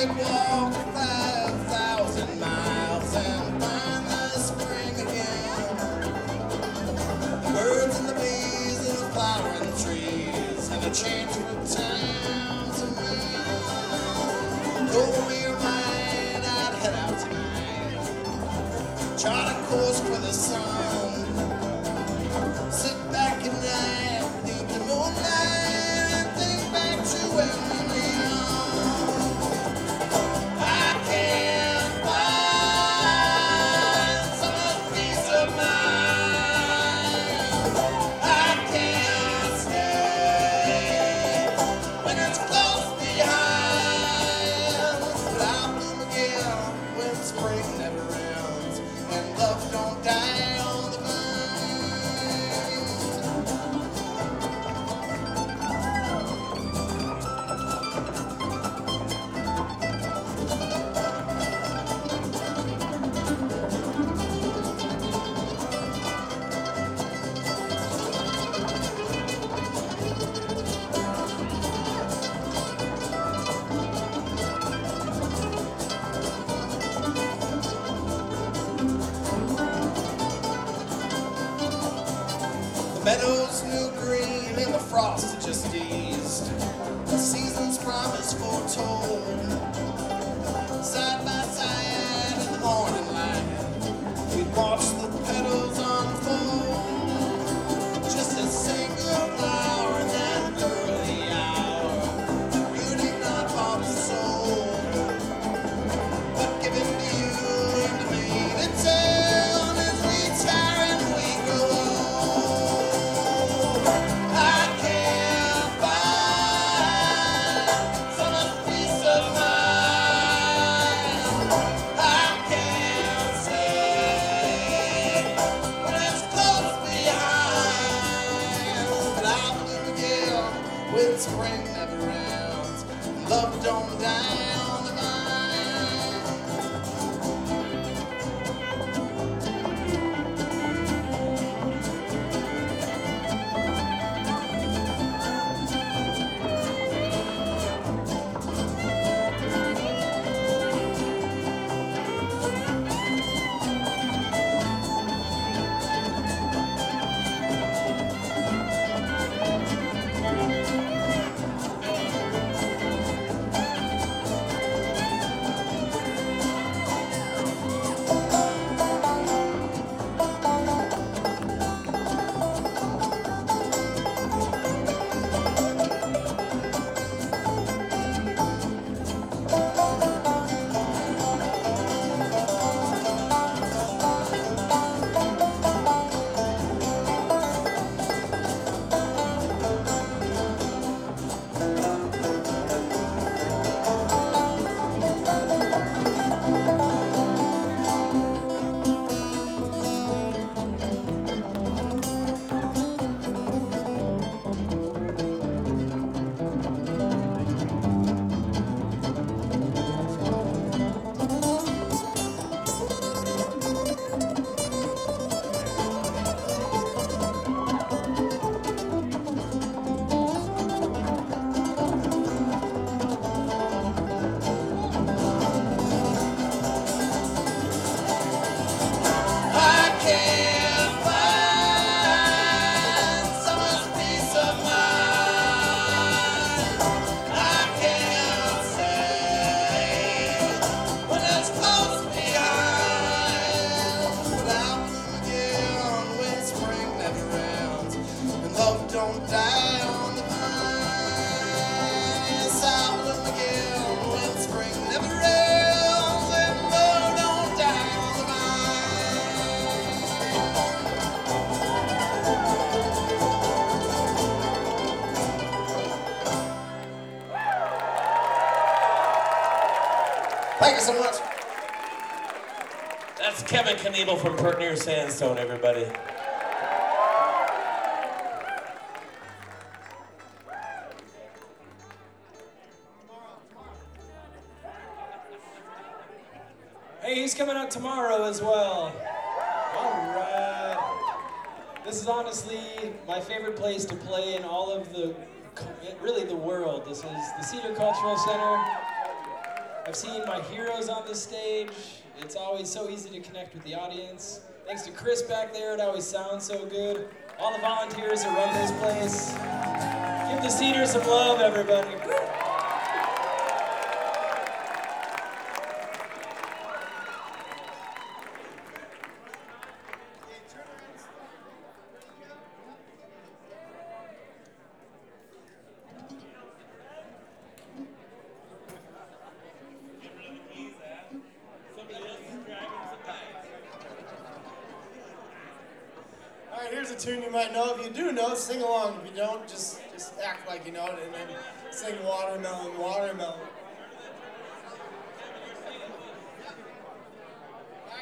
could walk 5,000 miles and find the spring again. The birds and the bees and the flowering trees and a chance for time to mend. Over your mind, I'd head out tonight, chart a course for the sun. Sit back at night, deep in the moonlight, and think back to when we were young. I can't find some peace of mind. I can't stay when it's close behind. But I'll bloom again when spring never ends and love don't die on the vine. The meadows new green and the frost had just eased. The season's promise foretold. Side by side in the morning light, we'd watch the petals unfold. Just a single flower in that early hour, beauty not bought the soul, but given to you and to me to tell as we tire and we grow old. I can't find some peace of mind. I can't stay when it's close behind. But I'll bloom again when spring never ends. Love don't die on the vine. Don't die on the vine. Yes, I'll bloom again when spring never ends, and love don't die on the vine. Thank you so much. That's Kevin Knievel from Pert Near Sandstone, everybody. Hey, he's coming out tomorrow as well. All right. This is honestly my favorite place to play in all of the, really the world. This is the Cedar Cultural Center. I've seen my heroes on the stage. It's always so easy to connect with the audience. Thanks to Chris back there, it always sounds so good. All the volunteers that run this place. Give the Cedars some love, everybody. All right, here's a tune you might know. If you do know, sing along. If you don't, just act like you know it and then sing Watermelon, Watermelon.